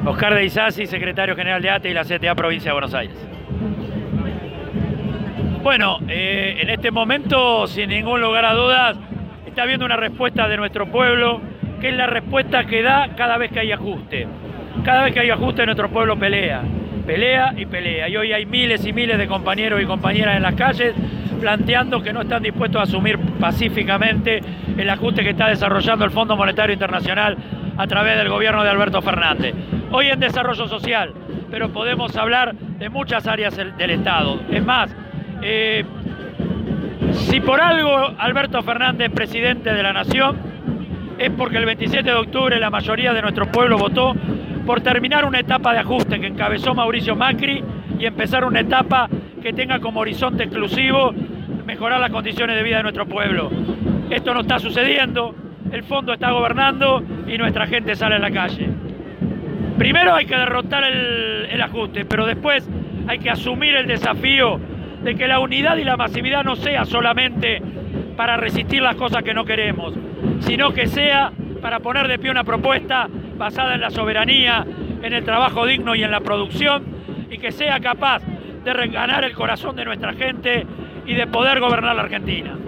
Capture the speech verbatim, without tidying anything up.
Oscar de Isasi, secretario general de A T E y la C T A Provincia de Buenos Aires. Bueno, eh, en este momento, sin ningún lugar a dudas, está habiendo una respuesta de nuestro pueblo, que es la respuesta que da cada vez que hay ajuste. Cada vez que hay ajuste, nuestro pueblo pelea, pelea y pelea. Y hoy hay miles y miles de compañeros y compañeras en las calles planteando que no están dispuestos a asumir pacíficamente el ajuste que está desarrollando el Fondo Monetario Internacional a través del gobierno de Alberto Fernández. Hoy en desarrollo social, pero podemos hablar de muchas áreas del Estado. Es más, eh, si por algo Alberto Fernández es presidente de la Nación, es porque el veintisiete de octubre la mayoría de nuestro pueblo votó por terminar una etapa de ajuste que encabezó Mauricio Macri y empezar una etapa que tenga como horizonte exclusivo mejorar las condiciones de vida de nuestro pueblo. Esto no está sucediendo, el fondo está gobernando y nuestra gente sale a la calle. Primero hay que derrotar el, el ajuste, pero después hay que asumir el desafío de que la unidad y la masividad no sea solamente para resistir las cosas que no queremos, sino que sea para poner de pie una propuesta basada en la soberanía, en el trabajo digno y en la producción, y que sea capaz de ganar el corazón de nuestra gente y de poder gobernar la Argentina.